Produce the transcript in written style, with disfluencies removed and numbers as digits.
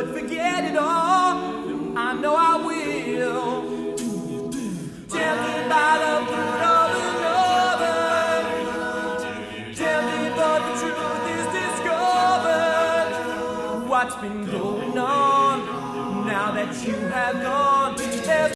but forget it all. I know I will. Tell me about the fruit of another. Tell me but the truth is discovered. What's been going on now that you have gone?